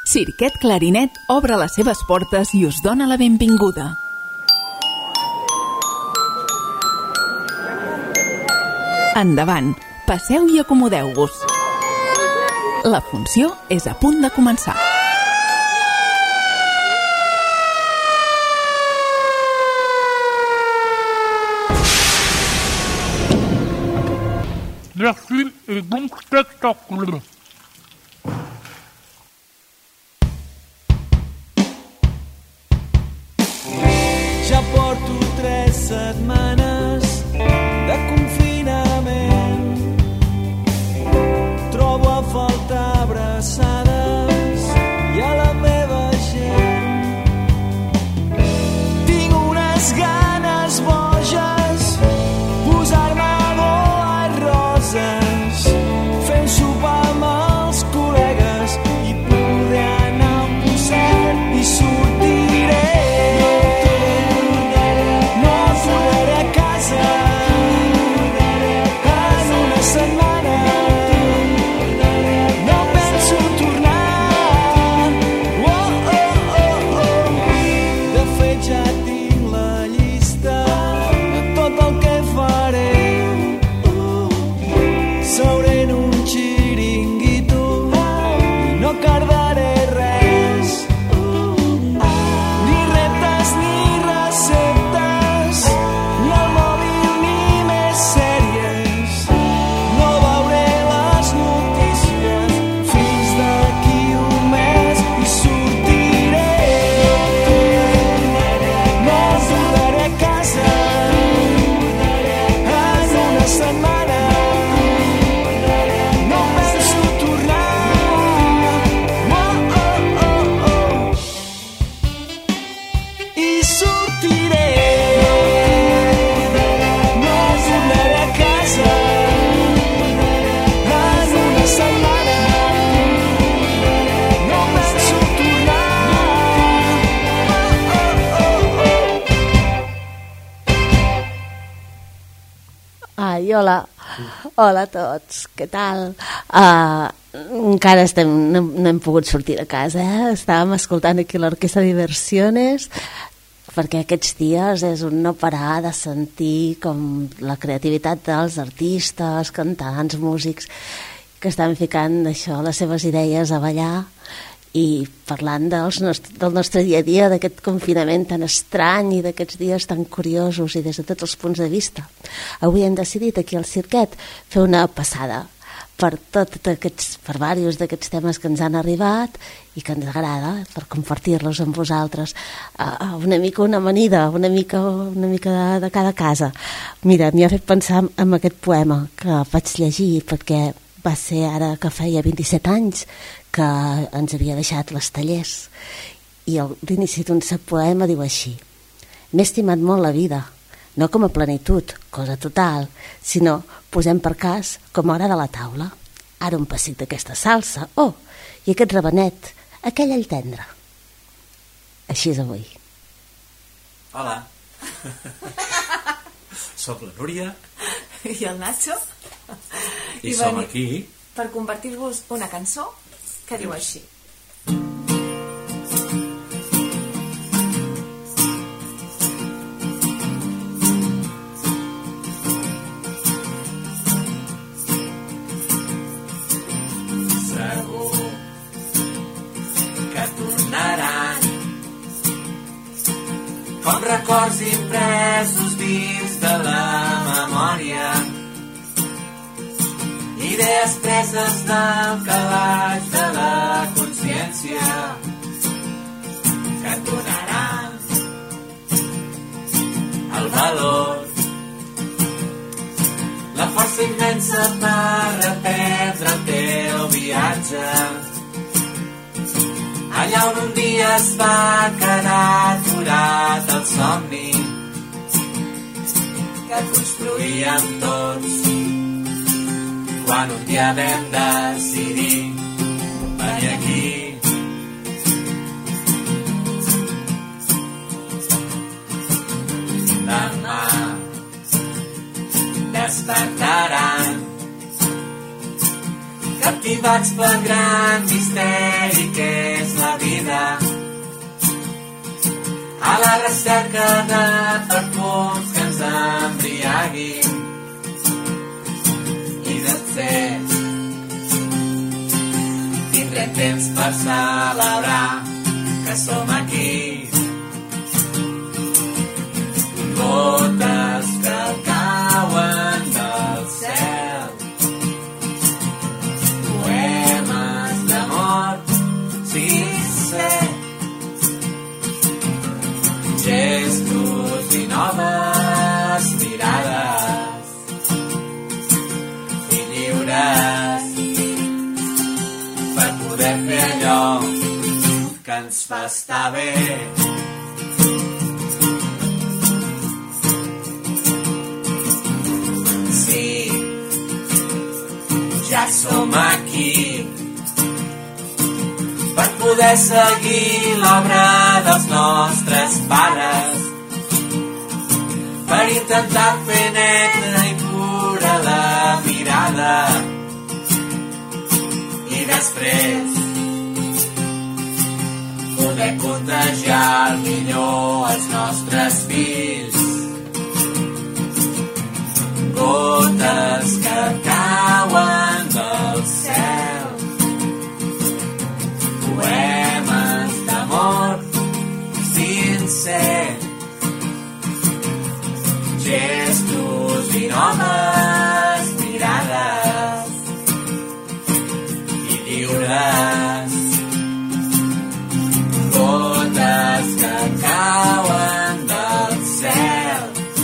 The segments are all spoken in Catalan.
Cirquet Clarinet obre les seves portes i us dona la benvinguda. Endavant, passeu i acomodeu-vos. La funció és a punt de començar. Desfile et donc spectacle. Ja porto 3 setmanes de confinament. Trobo a faltar abraçades i a la meva gent. Tinc unes ganes boges, posar-me boes roses, fer un sopar amb els col·legues i poder anar a un concert i sortiré. No tornaré a casa en una setmana. No penso tornar. De fet ja tinc la llista de tot el que faré. Seuré en un xiringuito i no cardaré res. Ni reptes ni receptes, ni al mòbil ni més sèries. No veuré les notícies fins d'aquí un mes i sortiré. No tornaré a casa en una setmana. No penso tornar. I sortiré. No tornaré a casa en una setmana. No penso tornar. Ai, hola. Hola a tots, què tal? Encara no hem pogut sortir de casa, Estàvem escoltant aquí l'Orquestra Diversiones, perquè aquests dies és un no parar de sentir com la creativitat dels artistes, cantants, músics, que estan ficant això, les seves idees a ballar i parlant del nostre dia a dia, d'aquest confinament tan estrany i d'aquests dies tan curiosos i des de tots els punts de vista. Avui hem decidit aquí al Cirquet fer una passada per diversos d'aquests temes que ens han arribat i que ens agrada, per compartir-los amb vosaltres. Una mica una amanida, una mica de cada casa. Mira, m'hi ha fet pensar en aquest poema que vaig llegir perquè va ser ara que feia 27 anys que ens havia deixat les Tallers, i l'inici d'un poema diu així: m'he estimat molt la vida, no com a plenitud, cosa total, sinó posem per cas com a hora de la taula. Ara un pessic d'aquesta salsa, i aquest rabenet, aquell all tendre. Així és avui. Hola. Soc la Núria. I el Nacho. I som aquí per compartir-vos una cançó que diu així: segur que tornaran com records impresos dins de la memòria, idees preses del calaix de la consciència, que et donaran el valor, la força immensa per reprendre el teu viatge, allà on un dia es va quedar aturat el somni que construíem tots quan un dia vam decidir venir aquí. Demà despertaran captivats pel gran misteri que és la vida, a la recerca de perfums que ens embriaguin i després tindrem temps per celebrar que som aquí. Gotes que cauen del cel, poemes d'amor sincer, gestos i noves mirades i lliures per poder fer allò que ens fa estar bé. Ja som aquí per poder seguir l'obra dels nostres pares, per intentar fer neta i pura la mirada i després poder contagiar millor els nostres fills. Gotes que cauen del cel, poemes d'amor sincer, gestos i noves mirades i lliures. Gotes que cauen del cel,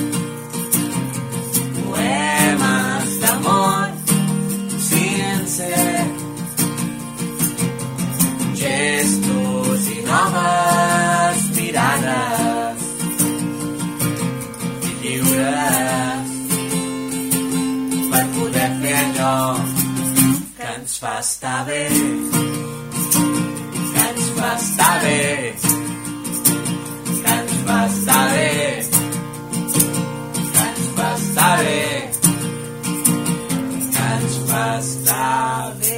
poemes d'amor sincer, gestos i noves mirades i lliures per poder fer allò que ens fa estar bé, que ens fa estar bé, que ens fa estar bé, que ens fa estar bé, que ens fa estar bé.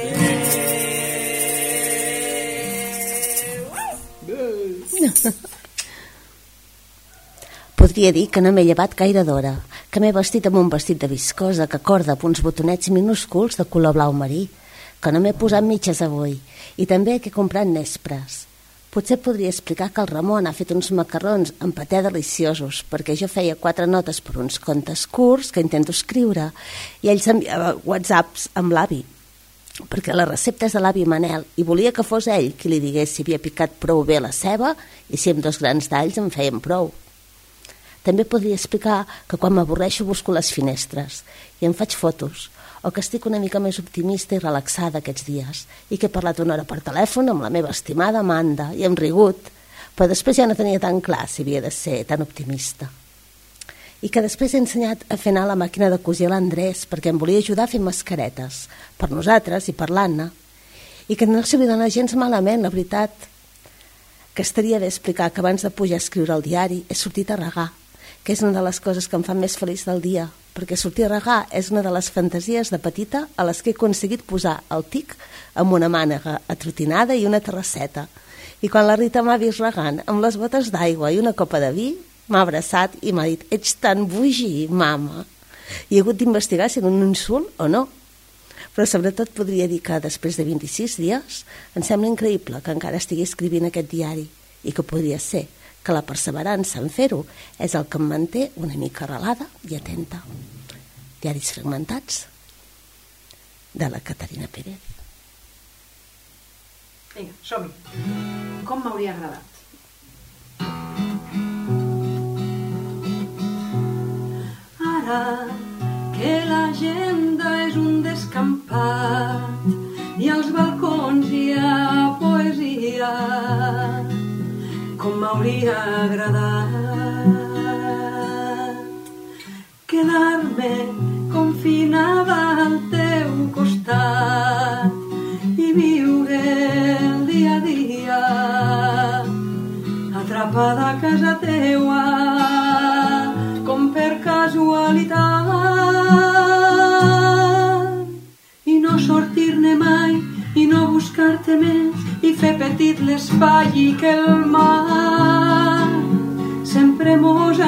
Podria dir que no m'he llevat gaire d'hora, que m'he vestit amb un vestit de viscosa que corda amb uns botonets minúsculs de color blau marí, que no m'he posat mitges avui i també que he comprat nespres. Potser podria explicar que el Ramon ha fet uns macarrons amb paté deliciosos perquè jo feia 4 notes per uns contes curts que intento escriure i ell s'enviava whatsapps amb l'avi perquè la recepta és de l'avi Manel i volia que fos ell qui li digués si havia picat prou bé la ceba i si amb 2 grans d'alls en feien prou. També podria explicar que quan m'avorreixo busco les finestres i em faig fotos, o que estic una mica més optimista i relaxada aquests dies i que he parlat 1 hora per telèfon amb la meva estimada Amanda i hem rigut, però després ja no tenia tan clar si havia de ser tan optimista. I que després he ensenyat a fer anar la màquina de cosir a l'Andrés perquè em volia ajudar a fer mascaretes, per nosaltres i per l'Anna, i que no s'havia d'anar gens malament, la veritat, que estaria bé explicar que abans de pujar a escriure al diari he sortit a regar, que és una de les coses que em fan més feliç del dia, perquè sortir a regar és una de les fantasies de petita a les que he aconseguit posar el tic amb una mànega atrotinada i una terrasseta. I quan la Rita m'ha vist regant amb les botes d'aigua i una copa de vi, m'ha abraçat i m'ha dit: ets tan boigí, mama. I he hagut d'investigar si era un insult o no. Però sobretot podria dir que després de 26 dies em sembla increïble que encara estigui escrivint aquest diari i que podria ser que la perseverança en fer-ho és el que em manté una mica arrelada i atenta. Diaris fragmentats de la Caterina Pérez. Vinga, som-hi. Com m'hauria agradat? Ara que l'agenda és un descampat i als balcons hi ha poesia, com m'hauria agradat quedar-me confinada al teu costat i viure el dia a dia atrapada a casa teua com per casualitat i no sortir-ne mai fer-te més i fer petit l'espai i que el mar sempre mos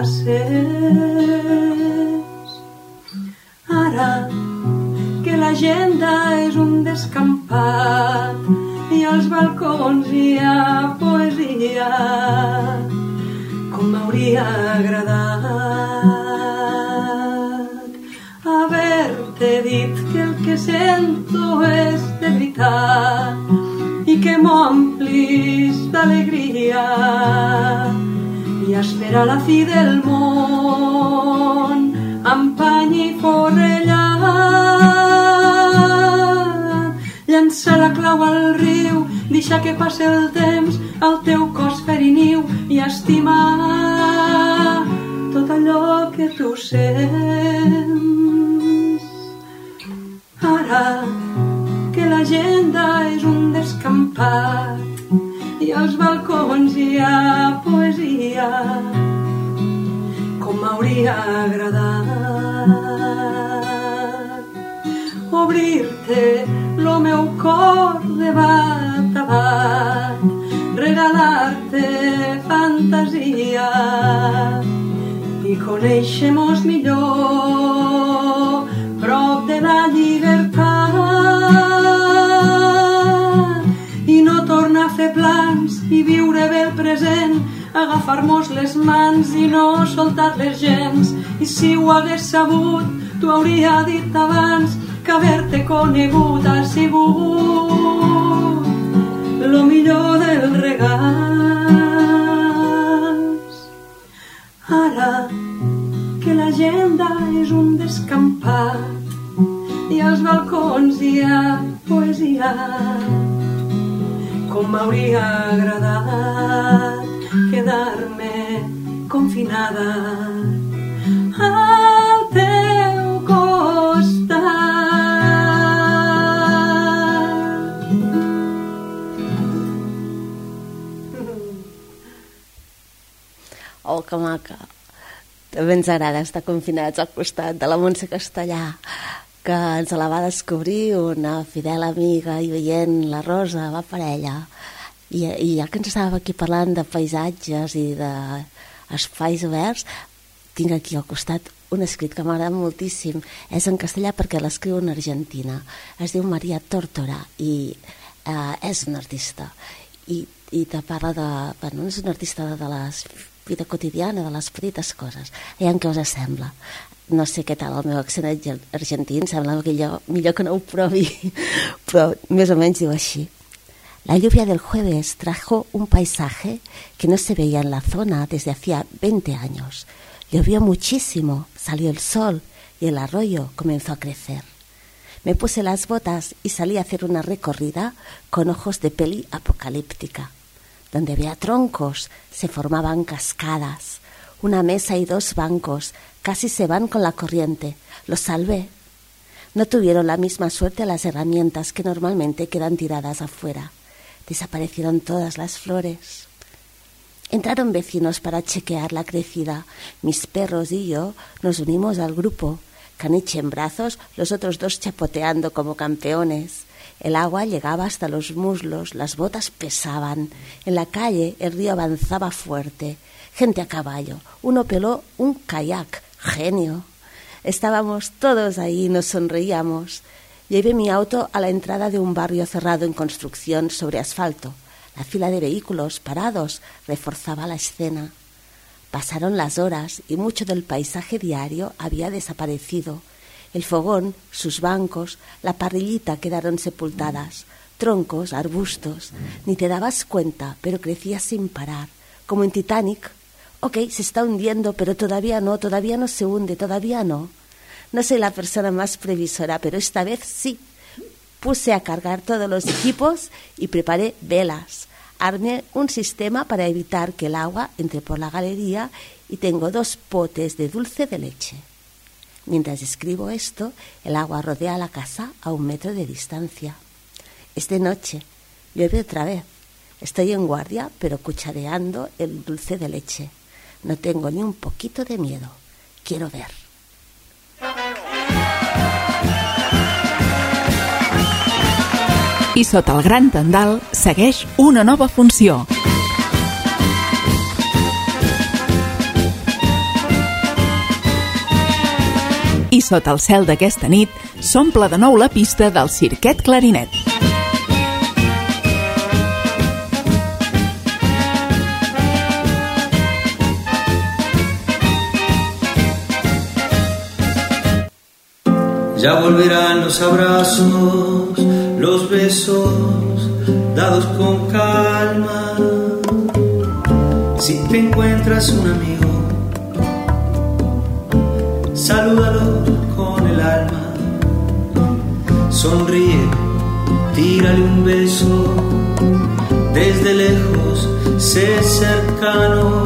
abracés. Ara que l'agenda és un descampat i als balcons hi ha poesia, com m'hauria agradat haver-te dit que el que sento és de veritat i que m'omplis d'alegria i esperar la fi del món amb pany i forrellat, llançar la clau al riu, deixar que passi el temps al teu cos fer-hi niu i estimar tot allò que tu sents. Ara que l'agenda és un descampat i als balcons hi ha poesia, com m'hauria agradat obrir-te lo meu cor de bat a bat, regalar-te fantasia i conèixer-mos millor prop de la llibertat i no tornar a fer plans i viure bé el present, agafar-mos les mans i no soltar-les gens. I si ho hagués sabut, t'ho hauria dit abans, que haver-te conegut ha sigut lo millor dels regals. Ara que l'agenda és un descampat i als balcons hi ha poesia, com m'hauria agradat quedar-me confinada al teu costat. Oh, que maca. També ens agrada estar confinats al costat de la Montse Castellà, que ens la va descobrir una fidel amiga i veient la Rosa, la parella. I ja que ens estàvem aquí parlant de paisatges i d'espais oberts, tinc aquí al costat un escrit que m'agrada moltíssim. És en castellà perquè l'escriu una argentina. Es diu Maria Tórtora i és una artista. I te parla de... Bueno, és una artista de la vida quotidiana, de les petites coses. Aviam què us sembla. No sé què tal el meu accent argentí, em sembla millor que no ho provi, però més o menys diu així. La lluvia del jueves trajo un paisaje que no se veía en la zona desde hacía 20 años. Llovió muchísimo, salió el sol y el arroyo comenzó a crecer. Me puse las botas y salí a hacer una recorrida con ojos de peli apocalíptica. Donde había troncos se formaban cascadas. Una mesa y 2 bancos casi se van con la corriente. Los salvé. No tuvieron la misma suerte las herramientas que normalmente quedan tiradas afuera. Desaparecieron todas las flores. Entraron vecinos para chequear la crecida. Mis perros y yo nos unimos al grupo. Caniche en brazos, los otros 2 chapoteando como campeones. El agua llegaba hasta los muslos, las botas pesaban. En la calle el río avanzaba fuerte. Gente a caballo. Uno peló un kayak. Genio. Estábamos todos ahí, nos sonreíamos. Llevé mi auto a la entrada de un barrio cerrado en construcción sobre asfalto. La fila de vehículos parados reforzaba la escena. Pasaron las horas y mucho del paisaje diario había desaparecido. El fogón, sus bancos, la parrillita quedaron sepultadas. Troncos, arbustos. Ni te dabas cuenta, pero crecía sin parar. Como en Titanic. Ok, se está hundiendo, pero todavía no se hunde, todavía no. No soy la persona más previsora, pero esta vez sí. Puse a cargar todos los equipos y preparé velas. Armé un sistema para evitar que el agua entre por la galería y tengo 2 potes de dulce de leche. Mientras escribo esto, el agua rodea la casa a 1 metro de distancia. Es de noche, llueve otra vez. Estoy en guardia, pero cuchareando el dulce de leche. No tengo ni un poquito de miedo. Quiero ver. I sota el gran tendal segueix una nova funció. I sota el cel d'aquesta nit s'omple de nou la pista del Cirquet Clarinet. Ya volverán los abrazos, los besos, dados con calma. Si te encuentras un amigo, salúdalo con el alma. Sonríe, tírale un beso, desde lejos, sé cercano.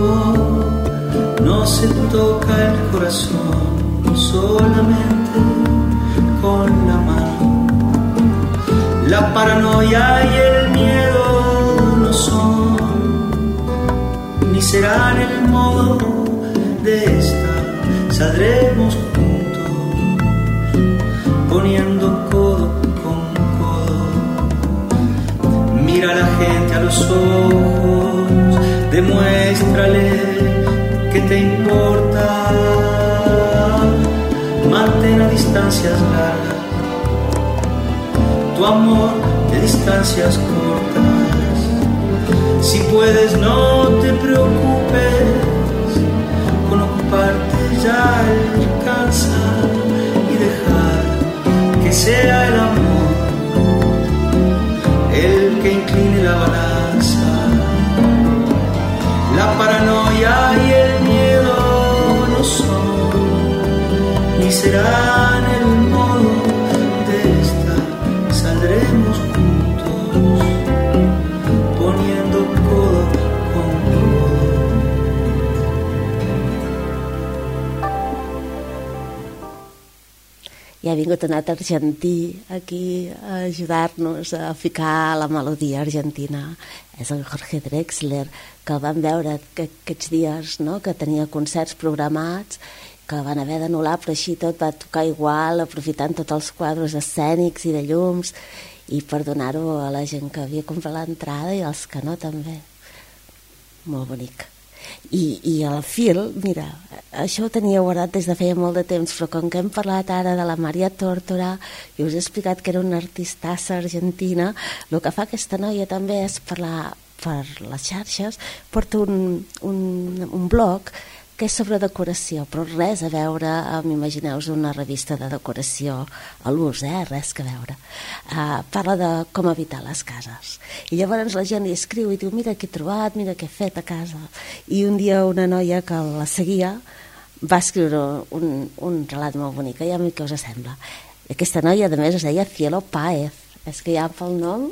No se toca el corazón, solamente con la mano. La paranoia y el miedo no son, ni serán el modo de estar. Saldremos juntos, poniendo codo con codo. Mira a la gente a los ojos, demuéstrale que te importa. Mantén a distancias largas tu amor de distancias cortas. Si puedes, no te preocupes, con ocuparte ya alcanza, y dejar que sea el amor el que incline la balanza. La paranoia y el miedo no son, ni serán el modo de estar. Saldremos juntos, poniendo codo con codo. I ha vingut un altre argentí aquí a ajudar-nos a ficar la melodia argentina. És el Jorge Drexler, que el vam veure aquests dies, no?, que tenia concerts programats, que van haver d'anul·lar, però així tot va tocar igual, aprofitant tots els quadres escènics i de llums, i per donar-ho a la gent que havia comprat l'entrada i als que no també. Molt bonic. I el fil, mira, això ho tenia guardat des de feia molt de temps, però com que hem parlat ara de la Maria Tórtora i us he explicat que era una artistassa argentina, el que fa aquesta noia també és per les xarxes, porta un blog que és sobre decoració, però res a veure amb, imagineu-vos, una revista de decoració a l'ús, res que veure. Parla de com habitar les cases. I llavors la gent li escriu i diu, mira què he trobat, mira què he fet a casa. I un dia una noia que la seguia va escriure un relat molt bonic, ja a mi què us sembla. Aquesta noia, a més, es deia Cielo Páez. És que ja pel nom...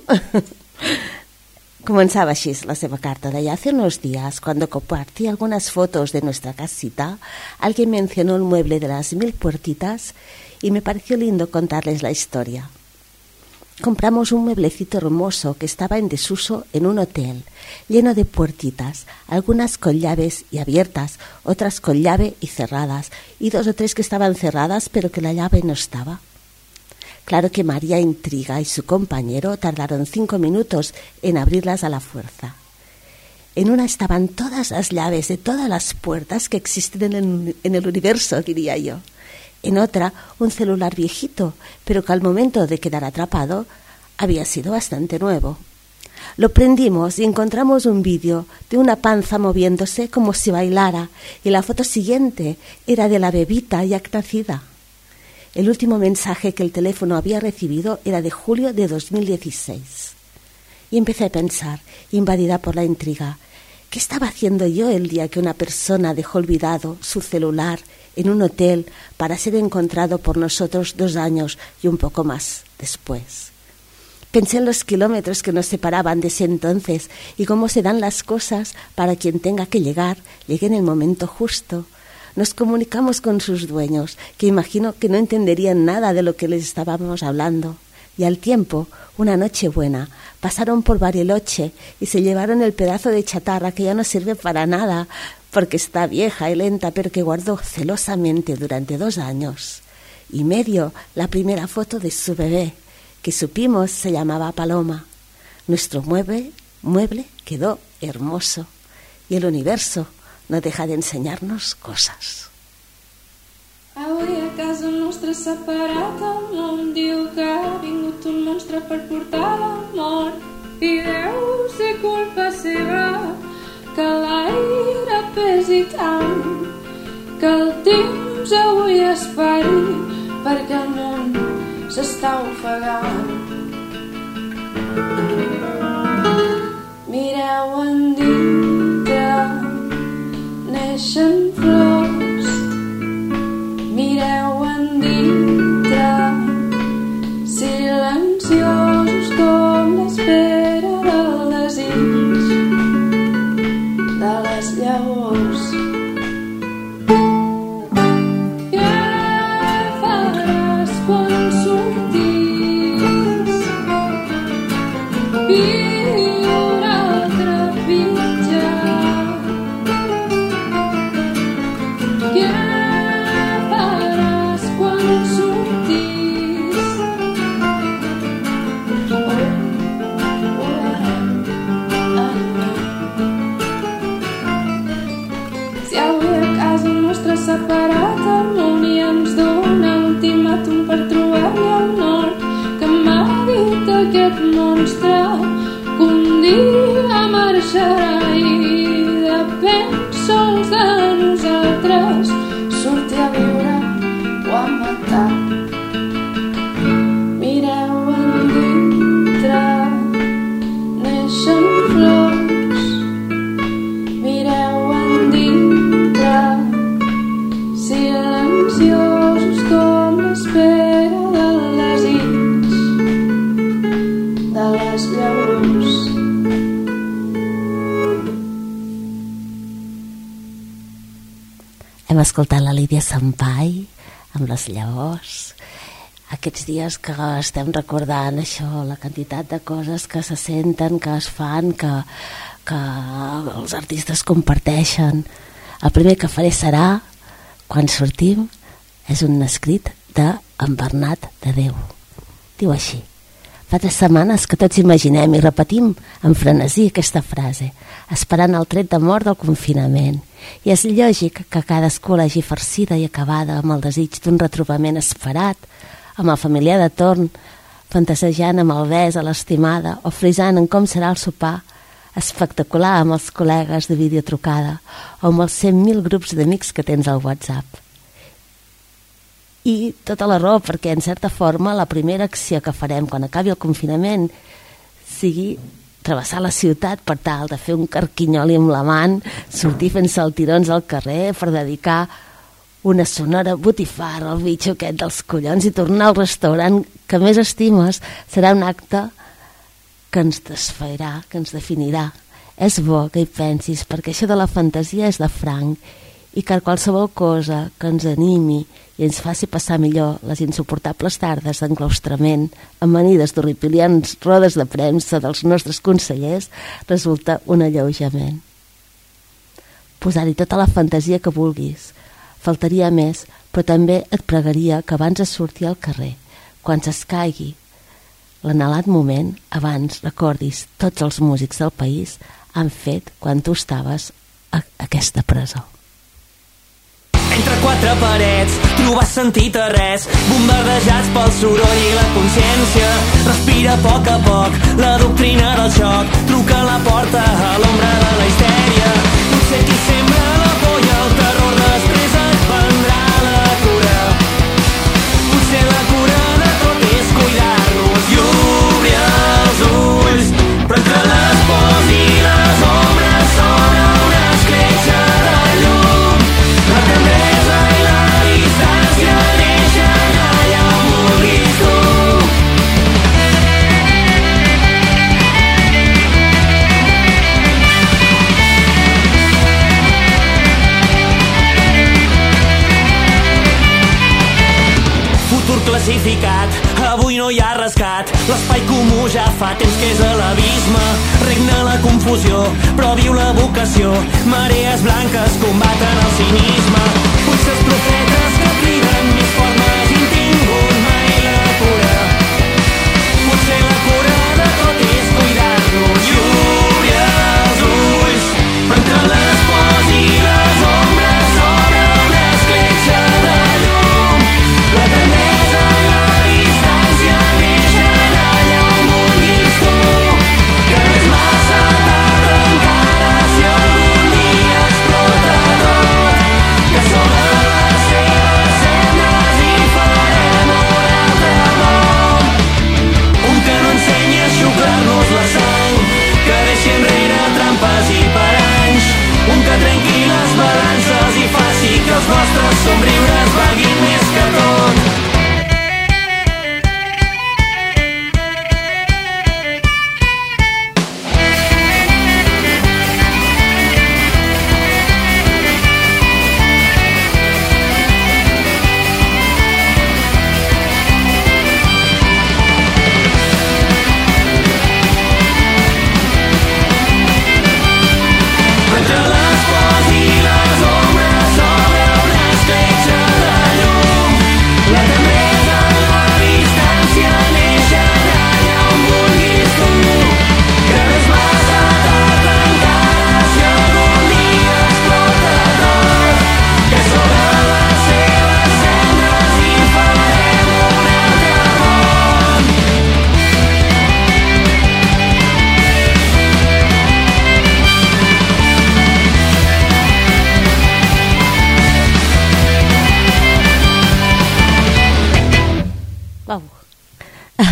Comenzaba así la seva carta. De hace unos días, cuando compartí algunas fotos de nuestra casita, alguien mencionó el mueble de las 1000 puertitas y me pareció lindo contarles la historia. Compramos un mueblecito hermoso que estaba en desuso en un hotel, lleno de puertitas, algunas con llaves y abiertas, otras con llave y cerradas, y 2 o 3 que estaban cerradas pero que la llave no estaba. Claro que María Intriga y su compañero tardaron 5 minutos en abrirlas a la fuerza. En una estaban todas las llaves de todas las puertas que existen en el universo, diría yo. En otra, un celular viejito, pero que al momento de quedar atrapado había sido bastante nuevo. Lo prendimos y encontramos un vídeo de una panza moviéndose como si bailara, y la foto siguiente era de la bebita ya nacida. El último mensaje que el teléfono había recibido era de julio de 2016. Y empecé a pensar, invadida por la intriga, ¿qué estaba haciendo yo el día que una persona dejó olvidado su celular en un hotel para ser encontrado por nosotros 2 años y un poco más después? Pensé en los kilómetros que nos separaban de ese entonces y cómo se dan las cosas para quien tenga que llegar, llegue en el momento justo. Nos comunicamos con sus dueños, que imagino que no entenderían nada de lo que les estábamos hablando. Y al tiempo, una noche buena, pasaron por Bariloche y se llevaron el pedazo de chatarra que ya no sirve para nada, porque está vieja y lenta, pero que guardó celosamente durante 2 años y medio la primera foto de su bebé, que supimos se llamaba Paloma. Nuestro mueble quedó hermoso y el universo no deja de enseñarnos cosas. Avui a casa nostra separat el món diu que ha vingut un monstre per portar la mort i deu ser culpa seva que l'aire pesi tant, que el temps avui esperi perquè el món s'està ofegant. Mireu endintre, neixen flors. Mireu endintre, silenciosos com l'espera del desig de les llavors. Què faràs quan sortís? Viure altre pitjà. Què faràs quan sortís? Si avui a casa nostra separat el món i ens dona l'ultimàtum per trobar-li el nord, que m'ha dit aquest monstre que un dia marxarà i depèn sols de nosaltres sortir a viure o a matar. Mireu endintre, neixen flors. Mireu endintre, silenciosos com l'espera del desig de les llavors. Hem escoltat la Lídia Sampai amb les llavors. Aquests dies que estem recordant això, la quantitat de coses que se senten, que es fan, que els artistes comparteixen. El primer que faré serà, quan sortim, és un escrit d'en Bernat de Déu. Diu així: fa 3 setmanes que tots imaginem i repetim amb frenesí aquesta frase, esperant el tret de mort del confinament. I és lògic que cadascú l'hagi farcida i acabada amb el desig d'un retrobament esperat, amb el familiar de torn, fantasejant amb el bes a l'estimada o frisant en com serà el sopar, espectacular amb els col·legues de videotrucada o amb els 100.000 grups d'amics que tens al WhatsApp. I tota la raó, perquè en certa forma la primera acció que farem quan acabi el confinament sigui travessar la ciutat per tal de fer un carquinyoli amb la man, sortir fent saltirons al carrer per dedicar una sonora botifarra al bitxo aquest dels collons i tornar al restaurant que més estimes. Serà un acte que ens desfairà, que ens definirà. És bo que hi pensis, perquè això de la fantasia és de franc i que qualsevol cosa que ens animi i ens faci passar millor les insuportables tardes d'enclaustrament, amanides d'horripilians rodes de premsa dels nostres consellers, resulta un alleujament. Posar-hi tota la fantasia que vulguis. Faltaria més, però també et pregaria que abans de sortir al carrer, quan s'escaigui l'anhelat moment, abans recordis tots els músics del país han fet quan tu estaves a aquesta presó. Entre 4 parets, trobar sentit a res, bombardejats pel soroll i la consciència. Respira a poc, la doctrina del xoc, truca a la porta a l'ombra de la histèria. Potser qui sembra la por i el terror després et prendrà la cura. Potser la cura de tot és cuidar-nos i obrir els ulls, però entre les pors i les ombres s'obre una escletxa de llum. La tendresa i la distància neixen allà on vulguis tu. Futur classificat, avui no hi ha rescat. L'espai comú ja fa temps que és a l'abisme. Regna la confusió, però viu la vocació. Marees blanques combaten el cinisme. Potser els profetes que criden més fort no hagin tingut mai la cura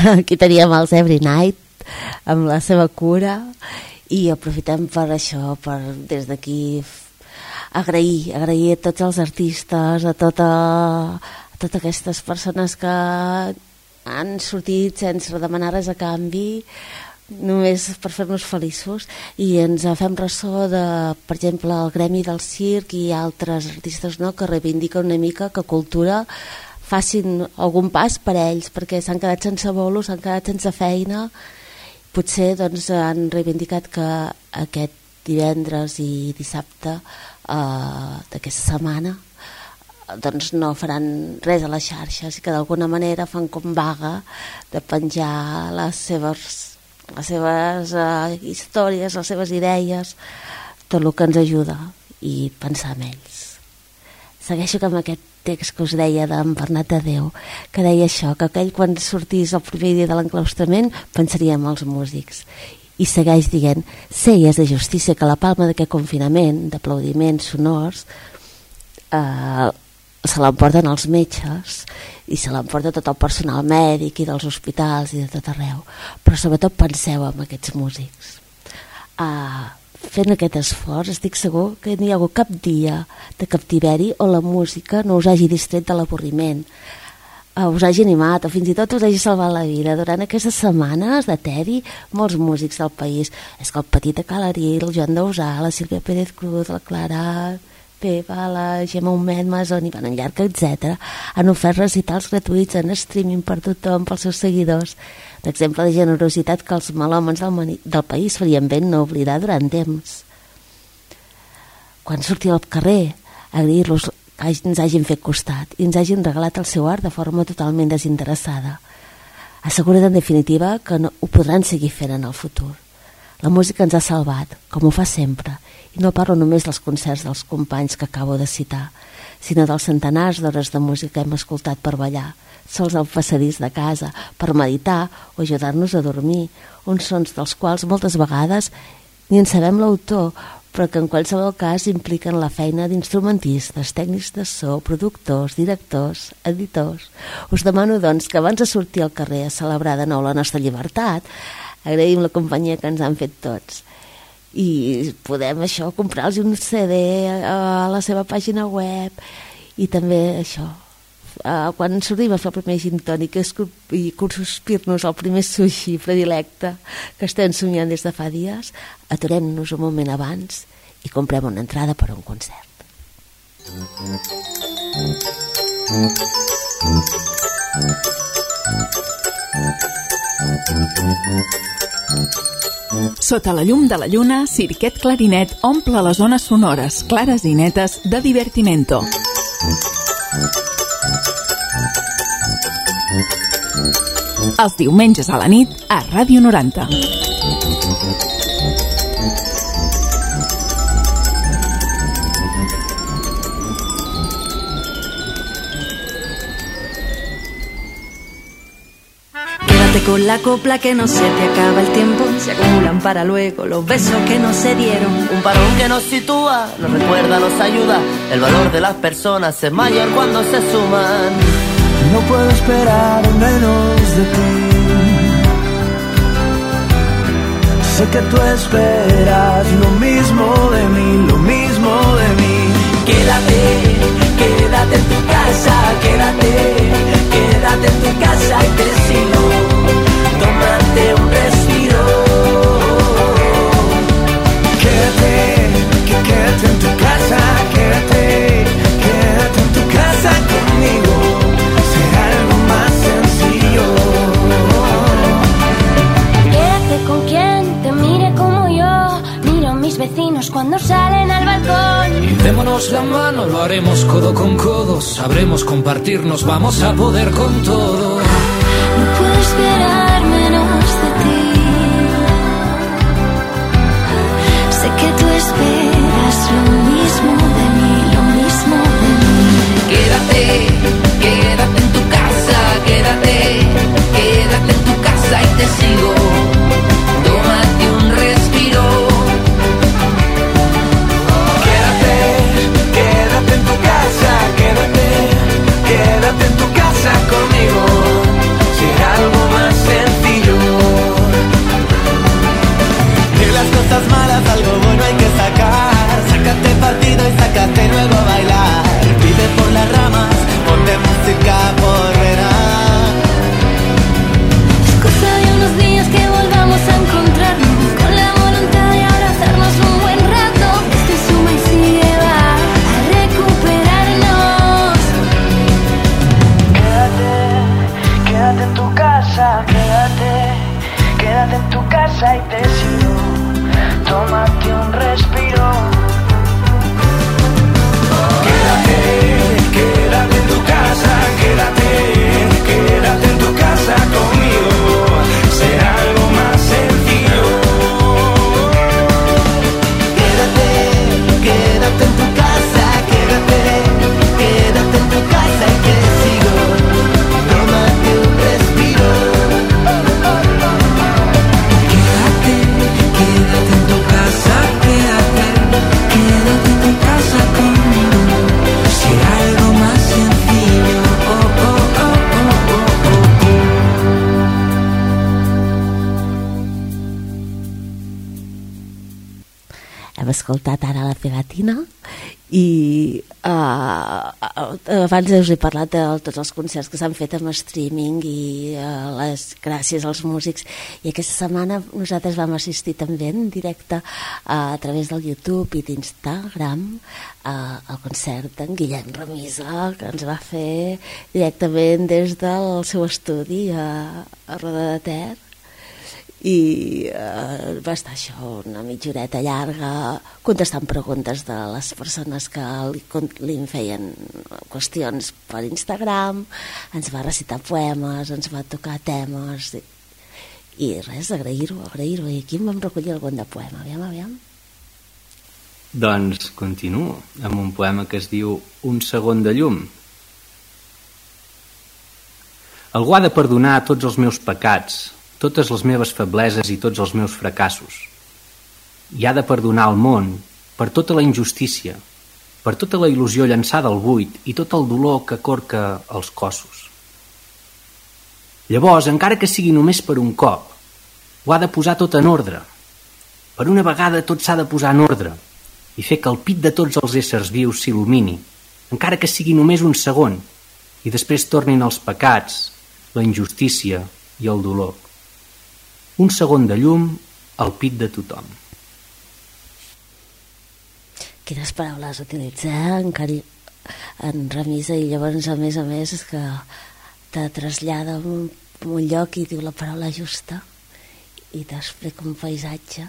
aquí teníem els Every Night amb la seva cura, i aprofitem per això, per des d'aquí agrair a tots els artistes, a totes aquestes persones que han sortit sense demanar res a canvi, només per fer-nos feliços, i ens fem ressò de, per exemple, el gremi del circ i altres artistes, no?, que reivindiquen una mica que cultura facin algun pas per ells, perquè s'han quedat sense bolos, s'han quedat sense feina. Potser doncs, han reivindicat que aquest divendres i dissabte d'aquesta setmana doncs no faran res a les xarxes, i que d'alguna manera fan com vaga de penjar les seves històries, les seves idees, tot el que ens ajuda, i pensar en ells. Segueixo amb aquest text que us deia d'en Bernat de Déu, que deia això, que aquell quan sortís el primer dia de l'enclaustrament pensaria en els músics. I segueix dient: sé i és de justícia que la palma d'aquest confinament, d'aplaudiments sonors, se l'emporten els metges i se l'emporta tot el personal mèdic i dels hospitals i de tot arreu. Però sobretot penseu en aquests músics. Fent aquest esforç estic segur que no hi ha hagut cap dia de captiveri on la música no us hagi distret de l'avorriment, us hagi animat o fins i tot us hagi salvat la vida. Durant aquestes setmanes de tedi, molts músics del país, és que el Petit de Calarí, el Joan Dausà, la Sílvia Pérez Cruz, la Clara Peva, la Gemma Humet, Masoni, van en llarg, etc., han ofert recitals gratuïts en streaming per tothom, pels seus seguidors. Un exemple de generositat que els melòmens del país farien bé no oblidar durant temps. Quan surti al carrer, agrair-los que ens hagin fet costat i ens hagin regalat el seu art de forma totalment desinteressada. Assegura't, en definitiva, que ho podran seguir fent en el futur. La música ens ha salvat, com ho fa sempre, i no parlo només dels concerts dels companys que acabo de citar, sinó dels centenars d'hores de música que hem escoltat per ballar, sols al passadís de casa, per meditar o ajudar-nos a dormir, uns sons dels quals moltes vegades ni en sabem l'autor, però que en qualsevol cas impliquen la feina d'instrumentistes, tècnics de so, productors, directors, editors. Us demano, doncs, que abans de sortir al carrer a celebrar de nou la nostra llibertat, agraïm la companyia que ens han fet tots. I podem, això, comprar-los un CD a la seva pàgina web, i també, això, quan sortim a fer el primer gin tònic i consospir-nos el primer sushi predilecte que estem somiant des de fa dies, aturem-nos un moment abans i comprem una entrada per a un concert. Sota la llum de la lluna, Cirquet Clarinet omple les zones sonores clares i netes de Divertimento. Els diumenges a la nit a Ràdio 90. Quédate con la copla que no se te acaba el tiempo. Se acumulan para luego los besos que no se dieron. Un parón que nos sitúa, nos recuerda, nos ayuda. El valor de las personas es mayor cuando se suman. No puedo esperar menos de ti. Sé que tú esperas lo mismo de mí, lo mismo de mí. Quédate, quédate en tu casa, quédate en tu casa y te sigo. Tómate un respiro. Quédate en tu casa, quédate en tu casa conmigo. Será algo más sencillo. Quédate con quien te mire como yo. Miro a mis vecinos cuando salen al balcón. Y démonos la mano, lo haremos codo con codo. Sabremos compartirnos, vamos a poder con todo. No puedo esperar menos de ti. Sé que tú esperas lo mismo de mí, lo mismo de mí. Quédate, quédate en tu casa, quédate en tu casa y te sigo. Tómate un respiro. Quédate en tu casa, quédate en tu casa conmigo. Será algo más sencillo. pasa conmigo? Si era algo más sencillo. Hem escoltat ara la pegatina i abans us he parlat de tots els concerts que s'han fet amb streaming i gràcies als músics, i aquesta setmana nosaltres vam assistir també en directe a través del YouTube i d'Instagram al concert d'en Guillem Remisa, que ens va fer directament des del seu estudi a Roda de Ter, i va estar això una mitja horeta llarga contestant preguntes de les persones que li feien qüestions per Instagram, ens va recitar poemes, ens va tocar temes i res, agrair-ho, i aquí en vam recollir algun de poema, aviam. Doncs continuo amb un poema que es diu Un segon de llum. Algú ha de perdonar tots els meus pecats, totes les meves febleses i tots els meus fracassos. I ha de perdonar el món per tota la injustícia, per tota la il·lusió llançada al buit i tot el dolor que corca els cossos. Llavors, encara que sigui només per un cop, ho ha de posar tot en ordre. Per una vegada tot s'ha de posar en ordre i fer que el pit de tots els éssers vius s'il·lumini, encara que sigui només un segon, i després tornin els pecats, la injustícia i el dolor. Un segon de llum al pit de tothom. Quines paraules utilitza en Remisa, i llavors a més és que te trasllada a un lloc i diu la paraula justa i t'explica un paisatge.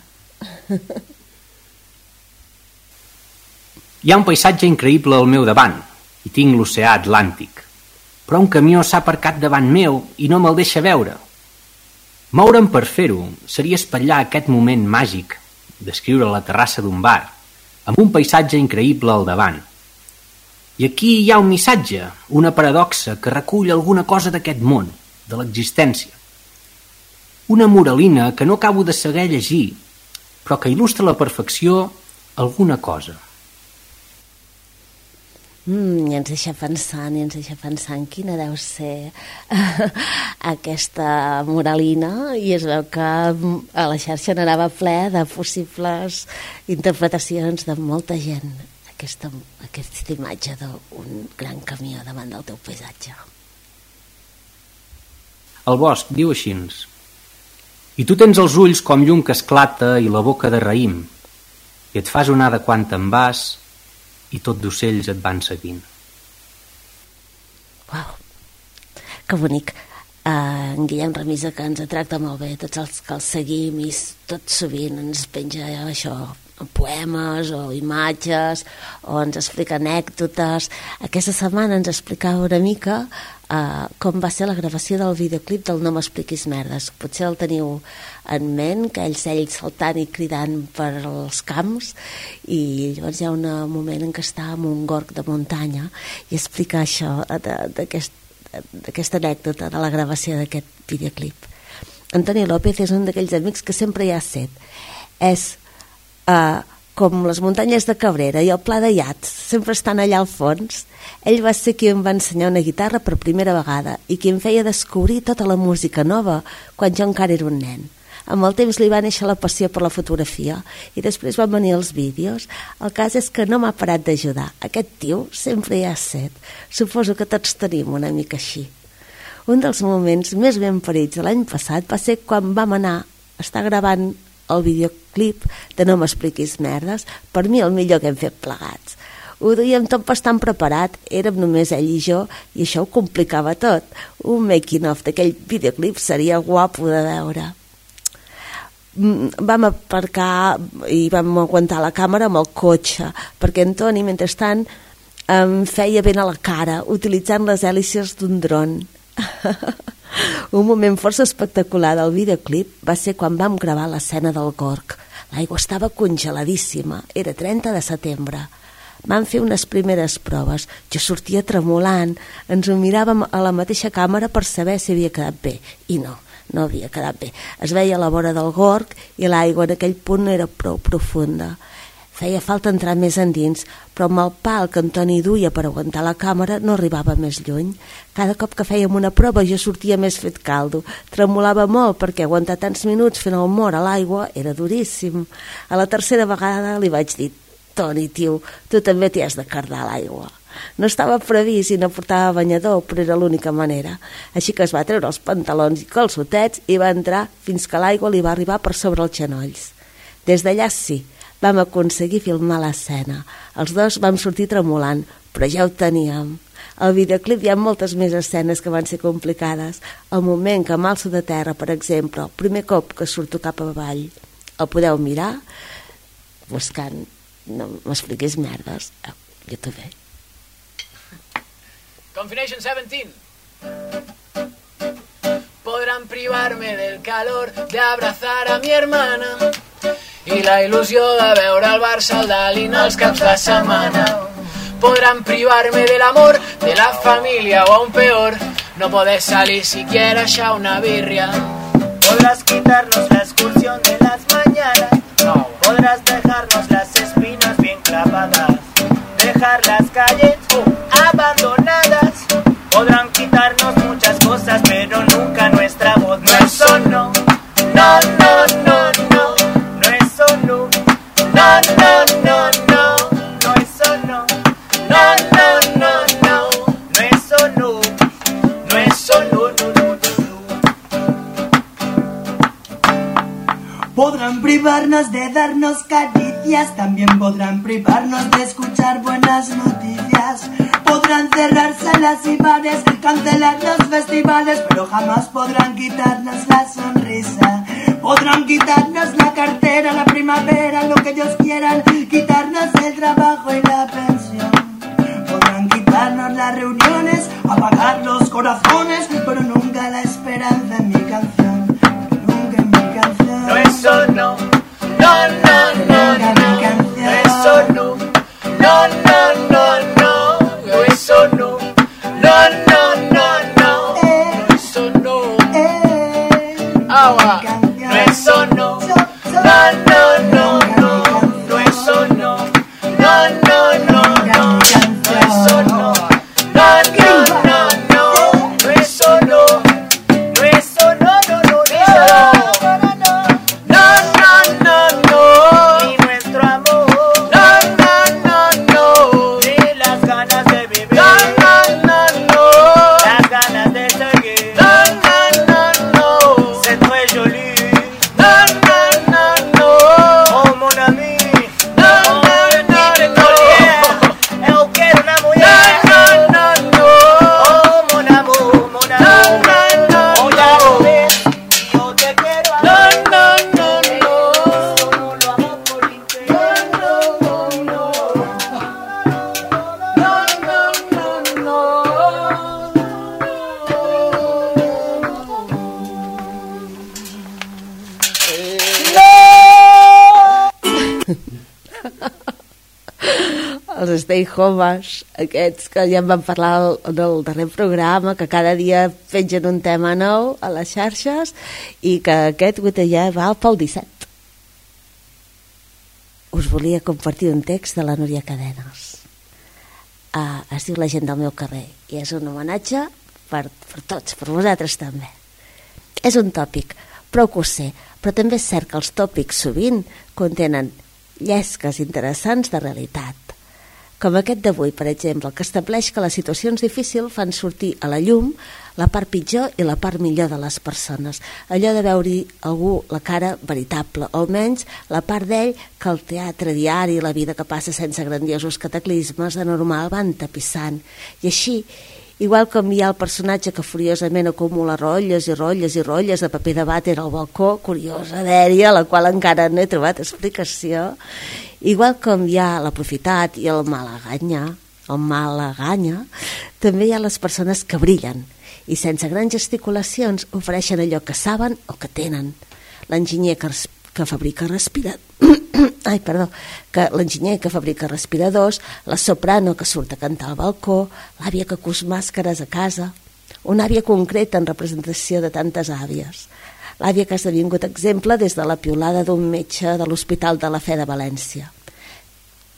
Hi ha un paisatge increïble al meu davant i tinc l'oceà Atlàntic, però un camió s'ha aparcat davant meu i no me'l deixa veure. Moure'm per fer-ho seria espatllar aquest moment màgic, descriure la terrassa d'un bar, amb un paisatge increïble al davant. I aquí hi ha un missatge, una paradoxa que recull alguna cosa d'aquest món, de l'existència. Una moralina que no acabo de saber llegir, però que il·lustra a la perfecció alguna cosa. I ens deixa pensant quina deu ser aquesta moralina, i es veu que a la xarxa n'anava ple de possibles interpretacions de molta gent, aquesta imatge d'un gran camió davant del teu paisatge. El bosc diu així: i tu tens els ulls com llum que esclata i la boca de raïm, i et fas onada quan te'n vas i tot d'ocells et van seguint. Uau, que bonic. En Guillem Remisa, que ens tracta molt bé, tots els que el seguim, i tot sovint ens penja això, poemes o imatges, o ens explica anècdotes. Aquesta setmana ens explicava una mica com va ser la gravació del videoclip del No m'expliquis merdes. Potser el teniu en ment, que ell saltant i cridant per als camps, i llavors hi ha un moment en què està en un gorg de muntanya i explica això d'aquesta anècdota de la gravació d'aquest videoclip. Antoni López és un d'aquells amics que sempre hi ha set. És com les muntanyes de Cabrera i el Pla de Iats, sempre estan allà al fons. Ell va ser qui em va ensenyar una guitarra per primera vegada i qui em feia descobrir tota la música nova quan jo encara era un nen. Amb el temps li va néixer la passió per la fotografia i després van venir els vídeos. El cas és que no m'ha parat d'ajudar. Aquest tio sempre hi ha set. Suposo que tots tenim una mica així. Un dels moments més ben parits de l'any passat va ser quan vam anar a estar gravant el videoclip de No m'expliquis merdes, per mi el millor que hem fet plegats. Ho duíem tot bastant preparat, érem només ell i jo, i això ho complicava tot. Un making of d'aquell videoclip seria guapo de veure. Vam aparcar i vam aguantar la càmera amb el cotxe, perquè Antoni, mentrestant, em feia ben a la cara, utilitzant les hèlices d'un dron. Un moment força espectacular del videoclip va ser quan vam gravar l'escena del gorg. L'aigua estava congeladíssima, era 30 de setembre. Vam fer unes primeres proves, jo sortia tremolant, ens ho miràvem a la mateixa càmera per saber si havia quedat bé, i no havia quedat bé. Es veia a la vora del gorg i l'aigua en aquell punt era prou profunda. Feia falta entrar més endins, però amb el pal que en Toni duia per aguantar la càmera no arribava més lluny. Cada cop que fèiem una prova jo sortia més fet caldo. Tremolava molt perquè aguantar tants minuts fent el mort a l'aigua era duríssim. A la tercera vegada li vaig dir: Toni, tio, tu també t'hi has de cardar a l'aigua. No estava previst i no portava banyador, però era l'única manera. Així que es va treure els pantalons i calçotets i va entrar fins que l'aigua li va arribar per sobre els genolls. Des d'allà sí, vam aconseguir filmar l'escena. Els dos vam sortir tremolant, però ja ho teníem. Al videoclip hi ha moltes més escenes que van ser complicades. El moment que m'alço de terra, per exemple, el primer cop que surto cap avall. El podeu mirar buscant. No m'expliquis merdes. Jo també. Confination 17. Podrán privarme del calor de abrazar a mi hermana i la il·lusió de veure el Barça al Dalí els caps de setmana. Podrán privarme del amor de la familia o aún peor, no poder salir siquiera a una birria. Podrás quitarnos la excursión de las mañanas, podrás dejarnos las espinas bien clavadas, dejar las calles abandonadas. Podrán quitarnos muchas cosas, pero nunca nuestra voz. No, eso no, no, no, no, no. No, eso no, no, no, no, no. No, eso no, no, no, no, no. No, eso no, no, eso no, no, no, no. Podrán privarnos de darnos caricias, también podrán privarnos de escuchar buenas noticias. Podrán cerrar salas y bares, cancelar los festivales, pero jamás podrán quitarnos la sonrisa. Podrán quitarnos la cartera, la primavera, lo que ellos quieran, quitarnos el trabajo y la pensión. Podrán quitarnos las reuniones, apagar los corazones, pero nunca la esperanza en mi canción. Nunca en mi canción. No, eso no, no, no, no, no. No, eso no, no, no, no, no. Eso no, no, no, no, no. Eso no, agua. No, eso no, no, no, no, no. No, eso no, no, no, no, no. No, eso no, no, no, no, no. No, eso no, no, eso no, no, no, no. No, no, no, no. Ni nuestro amor. No, no, no, no. Ni las ganas de vivir. Els Stay Homes, aquests que ja en vam parlar en el darrer programa, que cada dia pengen un tema nou a les xarxes i que aquest ja va pel 17. Us volia compartir un text de la Núria Cadenes. Es diu La gent del meu carrer i és un homenatge per tots, per vosaltres també. És un tòpic, prou que ho sé, però també és cert que els tòpics sovint contenen llesques interessants de realitat. Com aquest d'avui, per exemple, que estableix que les situacions difícils fan sortir a la llum la part pitjor i la part millor de les persones. Allò de veure algú la cara veritable, o almenys la part d'ell que el teatre diari, la vida que passa sense grandiosos cataclismes, de normal van tapissant. I així, igual com hi ha el personatge que furiosament acumula rotlles i rotlles i rotlles de paper de vàter al balcó, curiosa dèria, a la qual encara no he trobat explicació, igual com hi ha l'aprofitat i el malaganya, també hi ha les persones que brillen i sense grans gesticulacions ofereixen allò que saben o que tenen. L'enginyer que fabrica respiradors, la soprano que surt a cantar al balcó, l'àvia que cus màscares a casa, una àvia concreta en representació de tantes àvies. L'àvia que ha esdevingut exemple des de la piulada d'un metge de l'Hospital de la Fe de València.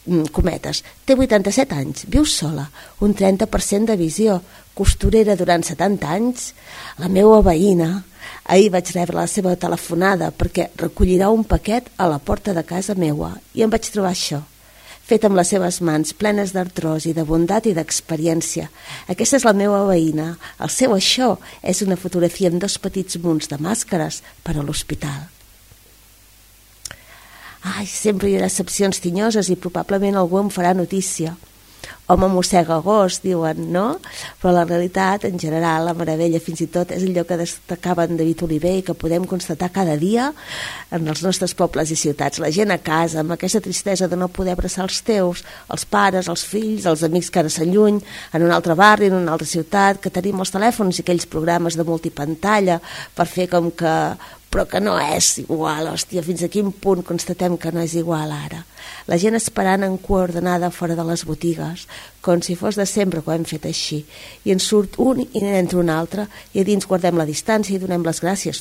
cometes, té 87 anys, viu sola, un 30% de visió, costurera durant 70 anys. La meva veïna, ahir vaig rebre la seva telefonada perquè recollirà un paquet a la porta de casa meua i em vaig trobar això, fet amb les seves mans, plenes d'artrosi, de bondat i d'experiència. Aquesta és la meva veïna. El seu això és una fotografia amb 2 petits munts de màscares per a l'hospital. Ai, sempre hi haurà excepcions tinyoses i probablement algú em farà notícia. Home mossega gos, diuen, no? Però la realitat, en general, la meravella fins i tot és allò que destacava en David Oliver i que podem constatar cada dia en els nostres pobles i ciutats. La gent a casa, amb aquesta tristesa de no poder abraçar els teus, els pares, els fills, els amics que ara s'alluny, en un altre barri, en una altra ciutat, que tenim els telèfons i aquells programes de multipantalla per fer com que... però que no és igual, hòstia, fins a quin punt constatem que no és igual ara. La gent esperant en cua ordenada fora de les botigues, com si fos de sempre que ho hem fet així, i en surt un i n'entra un altre, i a dins guardem la distància i donem les gràcies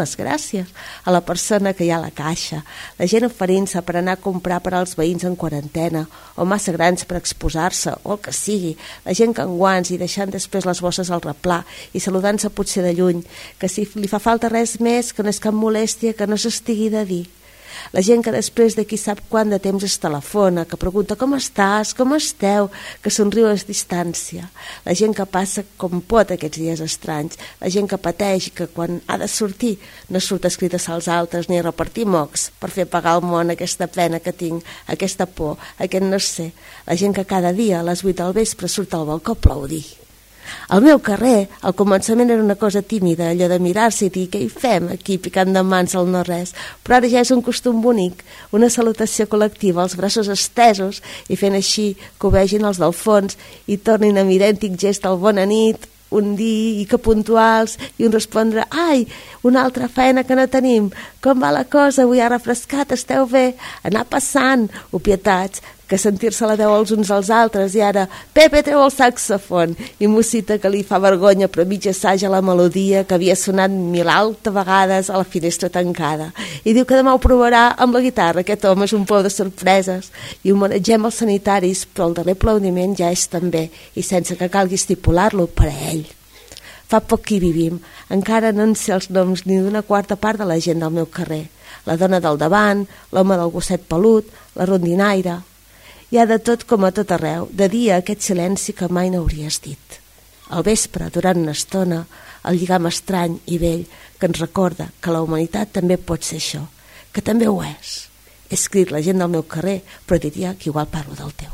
a la persona que hi ha a la caixa, la gent oferint-se per anar a comprar per als veïns en quarantena, o massa grans per exposar-se, o el que sigui, la gent que en guants i deixant després les bosses al replà i saludant-se potser de lluny, que si li fa falta res més que no és cap molèstia que no s'estigui de dir. La gent que després de qui sap quant de temps es telefona, que pregunta com estàs, com esteu, que somriu a distància. La gent que passa com pot aquests dies estranys. La gent que pateix i que quan ha de sortir no surt a escrites als altres ni a repartir mocs per fer pagar al món aquesta pena que tinc, aquesta por, aquest no sé. La gent que cada dia a les 8 del vespre surt al balcó a aplaudir. Al meu carrer, al començament era una cosa tímida, allò de mirar-se i dir què hi fem aquí picant de mans al no-res, però ara ja és un costum bonic, una salutació col·lectiva, els braços estesos i fent així que ho vegin els del fons i tornin amb idèntic gest al bona nit, un dir i que puntuals i un respondre, ai, una altra feina que no tenim, com va la cosa, avui ha refrescat, esteu bé, anar passant, opietats, que sentir-se la veu els uns als altres i ara Pepe treu el saxofon i música que li fa vergonya però mig assaja la melodia que havia sonat 1000 altes vegades a la finestra tancada i diu que demà ho provarà amb la guitarra. Aquest home és un pou de sorpreses i homenatgem els sanitaris, però el darrer aplaudiment ja és també i sense que calgui estipular-lo per a ell. Fa poc que hi vivim, encara no en sé els noms ni d'una quarta part de la gent del meu carrer, la dona del davant, l'home del gosset pelut, la rondinaire. Hi ha de tot com a tot arreu, de dia aquest silenci que mai n'hauries dit. Al vespre, durant una estona, el lligam estrany i vell que ens recorda que la humanitat també pot ser això, que també ho és. He escrit la gent del meu carrer, però diria que igual parlo del teu.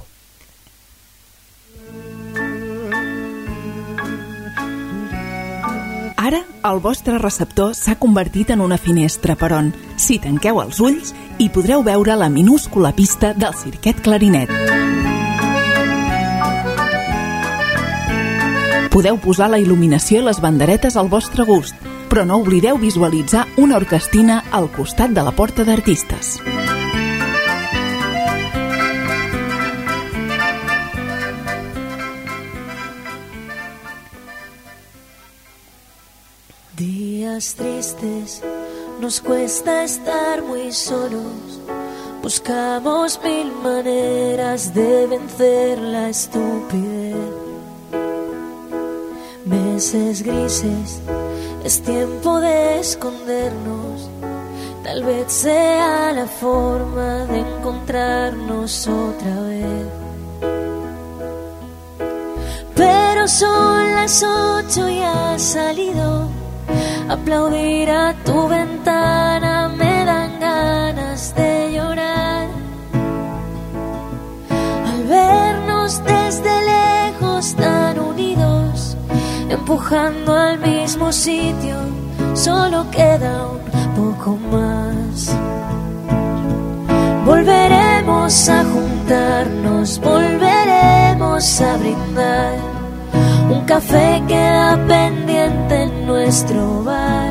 Ara, el vostre receptor s'ha convertit en una finestra per on, si tanqueu els ulls, hi podreu veure la minúscula pista del Cirquet Clarinet. Podeu posar la il·luminació i les banderetes al vostre gust, però no oblideu visualitzar una orquestina al costat de la porta d'artistes. Días tristes, nos cuesta estar muy solos. Buscamos 1000 maneras de vencer la estupidez. Meses grises, es tiempo de escondernos. Tal vez sea la forma de encontrarnos otra vez. Pero son las 8 y has salido. Aplaudir a tu ventana me dan ganas de llorar. Al vernos desde lejos tan unidos, empujando al mismo sitio, solo queda un poco más. Volveremos a juntarnos, volveremos a brindar. Un café queda pendiente en nuestro bar.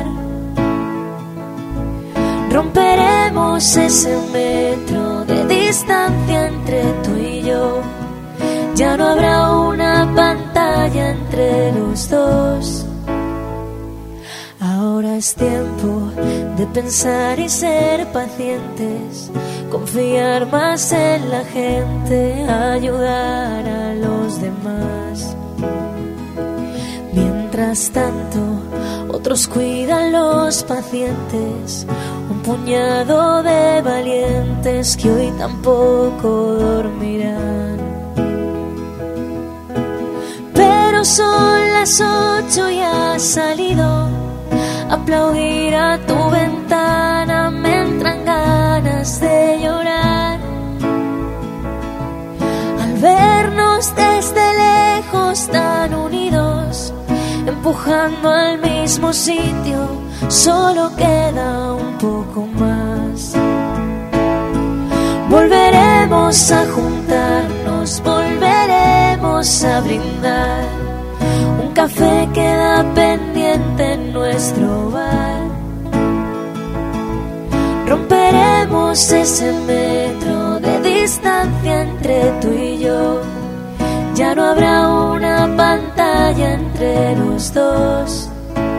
Romperemos ese metro de distancia entre tú y yo. Ya no habrá una pantalla entre los dos. Ahora es tiempo de pensar y ser pacientes, confiar más en la gente, ayudar a los demás. Mientras tanto, otros cuidan los pacientes, un puñado de valientes que hoy tampoco dormirán. Pero son las 8 y has salido. Aplaudir a tu ventana me entran ganas de llorar. Al vernos desde lejos tan unidos, empujando al mismo sitio, solo queda un poco más. Volveremos a juntarnos, volveremos a brindar. Un café queda pendiente en nuestro bar. Romperemos ese metro de distancia entre tú y yo. Ya no habrá una pantalla entre los dos.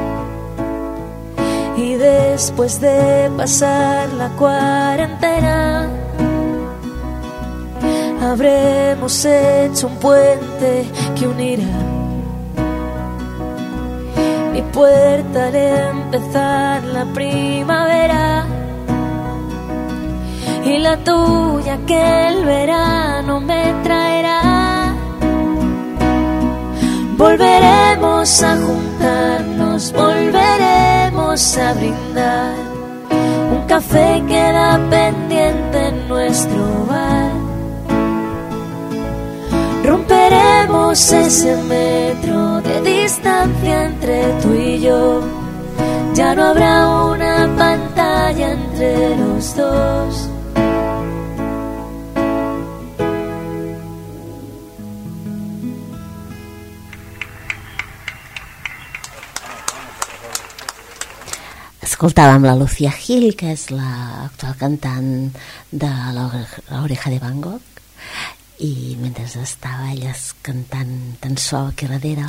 Y después de pasar la cuarentena, habremos hecho un puente que unirá mi puerta al empezar la primavera y la tuya que el verano me traerá. Volveremos a juntarnos, volveremos a brindar. Un café queda pendiente en nuestro bar. Romperemos ese metro de distancia entre tú y yo. Ya no habrá una pantalla entre los dos. Escoltàvem la Lucía Gil, que és l'actual cantant de La Oreja de Van Gogh, i mentre estava ella cantant tan suau aquí darrere,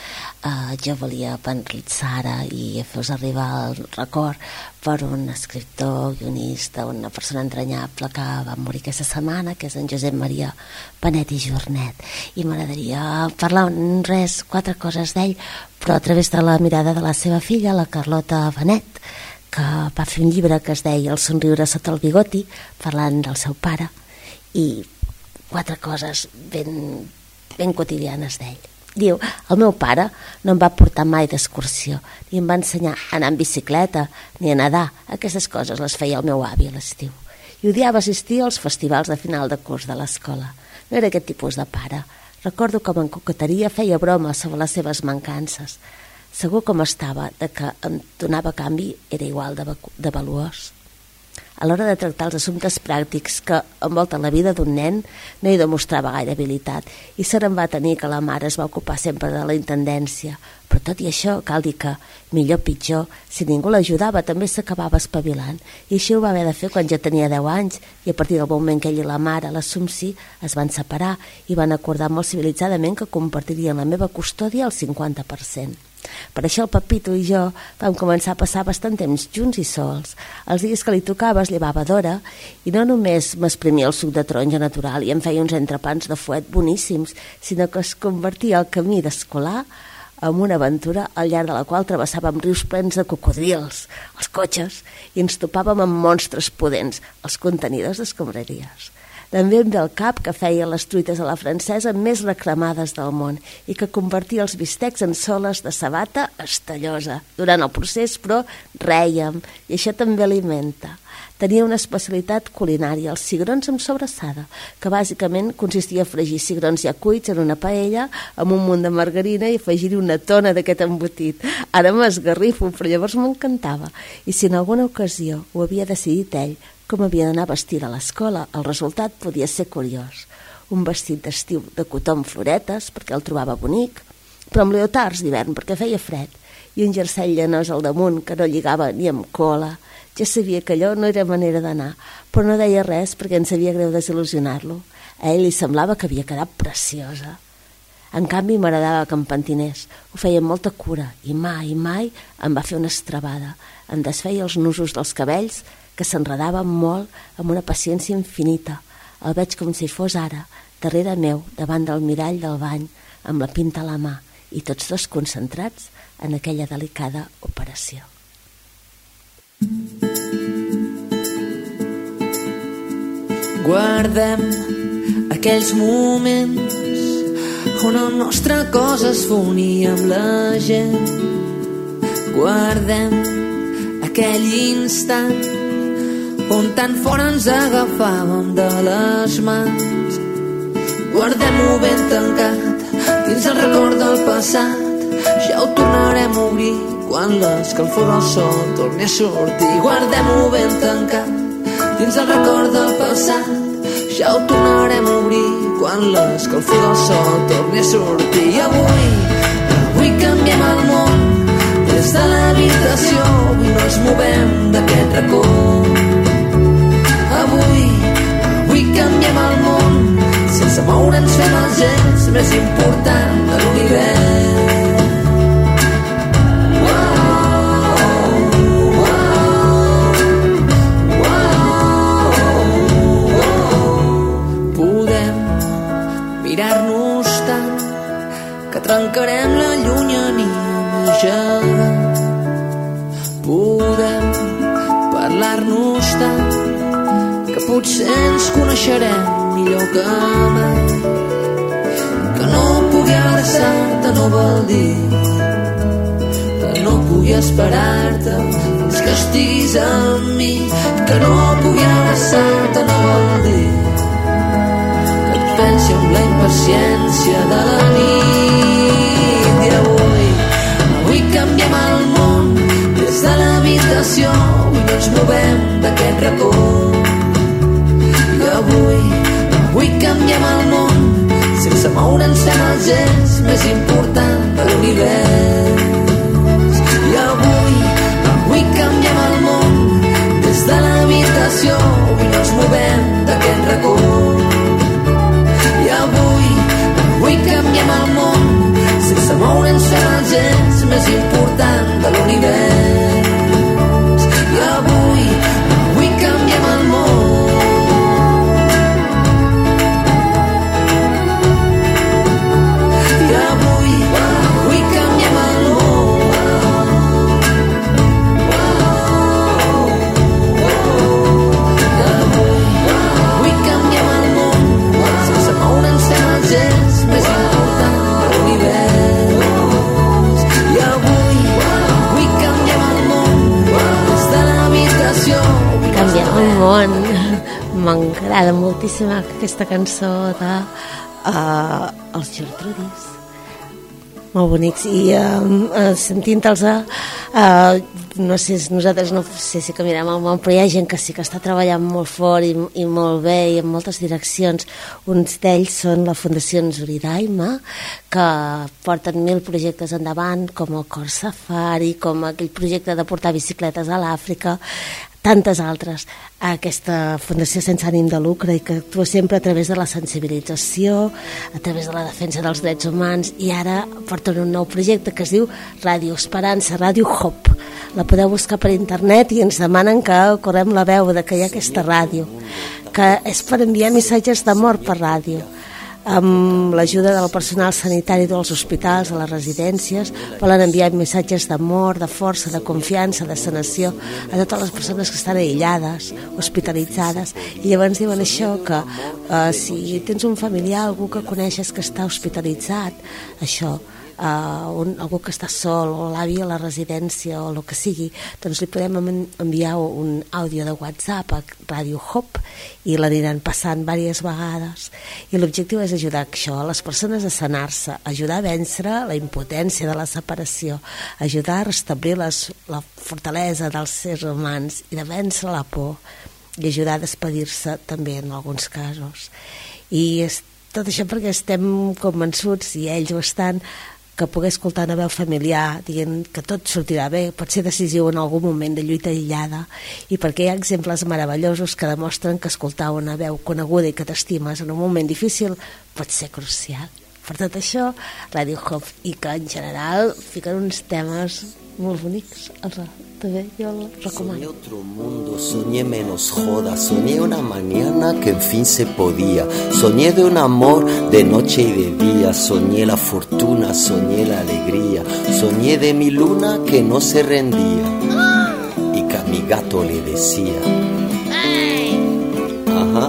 jo volia penalitzar ara i fer-vos arribar el record per un escriptor, guionista, una persona entranyable que va morir aquesta setmana, que és en Josep Maria Benet i Jornet, i m'agradaria parlar quatre coses d'ell, però a través de la mirada de la seva filla, la Carlota Benet, que va fer un llibre que es deia El somriure sota el bigoti, parlant del seu pare, i quatre coses ben quotidianes d'ell. Diu, el meu pare no em va portar mai d'excursió, ni em va ensenyar a anar en bicicleta, ni a nedar. Aquestes coses les feia el meu avi a l'estiu. I odiava assistir als festivals de final de curs de l'escola. No era aquest tipus de pare. Recordo com en coqueteria feia broma sobre les seves mancances. Segur com estava de que em donava canvi era igual de valuós. A l'hora de tractar els assumptes pràctics que envolten la vida d'un nen, no hi demostrava gaire habilitat i se'n va tenir que la mare es va ocupar sempre de la intendència. Però tot i això, cal dir que, millor o pitjor, si ningú l'ajudava també s'acabava espavilant, i així ho va haver de fer quan ja tenia 10 anys, i a partir del moment que ell i la mare, l'Assumpci, es van separar i van acordar molt civilitzadament que compartirien la meva custòdia al 50%. Per això el Pepito i jo vam començar a passar bastant temps junts i sols. Els dies que li tocava es llevava d'hora i no només m'exprimia el suc de taronja natural i em feia uns entrepans de fuet boníssims, sinó que es convertia el camí d'escolar en una aventura al llarg de la qual travessàvem rius plens de cocodrils, els cotxes, i ens topàvem amb monstres pudents, els contenidors d'escombraries. També em ve al cap que feia les truites a la francesa més reclamades del món i que convertia els bistecs en soles de sabata estellosa. Durant el procés, però, rèiem, i això també alimenta. Tenia una especialitat culinària, els cigrons amb sobrassada, que bàsicament consistia a fregir cigrons ja cuits en una paella amb un munt de margarina i afegir-hi una tona d'aquest embotit. Ara m'esgarrifo, però llavors m'encantava. I si en alguna ocasió ho havia decidit ell, com havia d'anar vestida a l'escola, el resultat podia ser curiós. Un vestit d'estiu de cotó amb floretes, perquè el trobava bonic, però amb leotards d'hivern, perquè feia fred, i un jersei llanós al damunt que no lligava ni amb cola. Ja sabia que allò no era manera d'anar, però no deia res perquè em sabia greu desil·lusionar-lo. A ell li semblava que havia quedat preciosa. En canvi, m'agradava que em pentinés. Ho feia amb molta cura i mai em va fer una estrabada. Em desfeia els nusos dels cabells, que s'enredaven molt amb una paciència infinita. El veig com si fos ara, darrere meu, davant del mirall del bany, amb la pinta a la mà, i tots dos concentrats en aquella delicada operació. Guardem aquells moments on el nostre cos es fonia amb la gent. Guardem aquell instant on tan fora ens agafàvem de les mans. Guardem-ho ben tancat dins el record del passat. Ja ho tornarem a obrir quan l'escalfor del sol torni a sortir. Guardem-ho ben tancat dins el record del passat. Ja ho tornarem a obrir quan l'escalfor del sol torni a sortir. I avui canviem el món des de l'habitació i no ens movem d'aquest racó. Avui canviem el món sense moure'ns, fem el gest més important de l'univers. Mirar-nos tant que trencarem la llunyania més gegant. Podem parlar-nos tant que potser ens coneixerem millor que mai. Que no pugui abraçar-te no vol dir que no pugui esperar-te fins que estiguis amb mi. Que no pugui abraçar-te no vol dir pensi amb la impaciència de la nit. I avui canviem el món des de l'habitació i no ens movem d'aquest racó. I avui canviem el món sense moure'ns, fem el gest més important de l'univers. I avui canviem el món des de l'habitació i no ens movem d'aquest racó. I avui canviem el món sense moure'ns, fem el gest més important de l'univers. I avui canviem el món. I avui canviem el món. Avui canviem el món sense moure'ns, fem el gest més important de l'univers. I avui canviem el món des de l'habitació. Canviem el món. M'agrada moltíssim aquesta cançó de Els Gertrudis. Molt bonics. I sentint-los no sé, nosaltres no sé si caminarem al món, però hi ha gent que sí que està treballant molt fort i molt bé i en moltes direccions. Uns d'ells són la Fundació Ensuridaima, que porten 1000 projectes endavant, com el Cor Safari, com aquell projecte de portar bicicletes a l'Àfrica, tantes altres. Aquesta fundació sense ànim de lucre i que actua sempre a través de la sensibilització, a través de la defensa dels drets humans, i ara porten un nou projecte que es diu Ràdio Esperança, Ràdio Hope. La podeu buscar per internet i ens demanen que correm la veu de que hi ha aquesta ràdio, que és per enviar missatges d'amor per ràdio, amb l'ajuda del personal sanitari dels hospitals, de les residències. Volen enviar missatges d'amor, de força, de confiança, de sanació a totes les persones que estan aïllades, hospitalitzades. I llavors diuen això, que si tens un familiar, algú que coneixes que està hospitalitzat, això, algú que està sol, o l'avi a la residència, o el que sigui, doncs li podem enviar un àudio de WhatsApp a Ràdio Hope i l'aniran passant diverses vegades. I l'objectiu és ajudar això, a les persones a sanar-se, ajudar a vèncer la impotència de la separació, ajudar a restablir la fortalesa dels éssers humans i de vèncer la por, i ajudar a despedir-se també en alguns casos. I tot això perquè estem convençuts, i ells ho estan, que poder escoltar una veu familiar dient que tot sortirà bé pot ser decisiu en algun moment de lluita aïllada, i perquè hi ha exemples meravellosos que demostren que escoltar una veu coneguda i que t'estimes en un moment difícil pot ser crucial. per tot això, Radio Hop, i que en general fiquen uns temes molt bonics. També yo lo recomiendo. Soñé otro mundo, soñé menos joda, soñé una mañana que en fin se podía, soñé de un amor de noche y de día, soñé la fortuna, soñé la alegría, soñé de mi luna que no se rendía y que a mi gato le decía, ajá,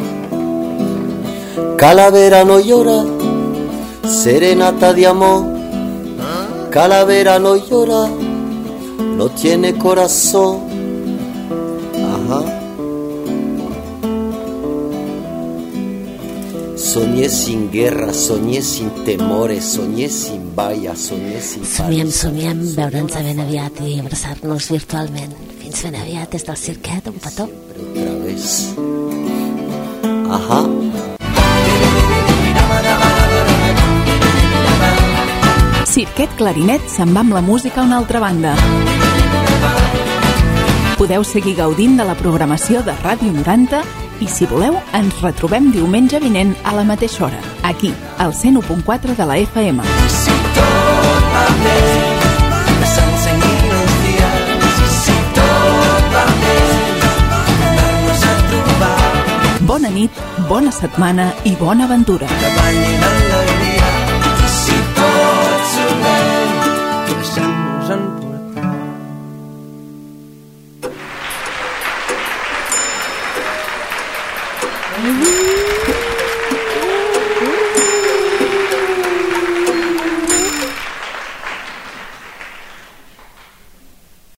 calavera no llora, serenata de amor, calavera no llora, no tiene corazón. Ajá. Soñé sin guerra, soñé sin temores, soñé sin vallas, soñé sin pares. Somiem veure'ns ben aviat i abraçar-nos virtualment. Fins ben aviat des del Cirquet, un petó. Otra vez. Ajá. Cirquet Clarinet se'n va amb la música a una altra banda. Podeu seguir gaudint de la programació de Ràdio 90 i, si voleu, ens retrobem diumenge vinent a la mateixa hora, aquí, al 101.4 de la FM. Si tot va bé, que s'ensenyin els dies. Si tot va bé, anar-nos a trobar. Bona nit, bona setmana i bona aventura. Que ballin alegria.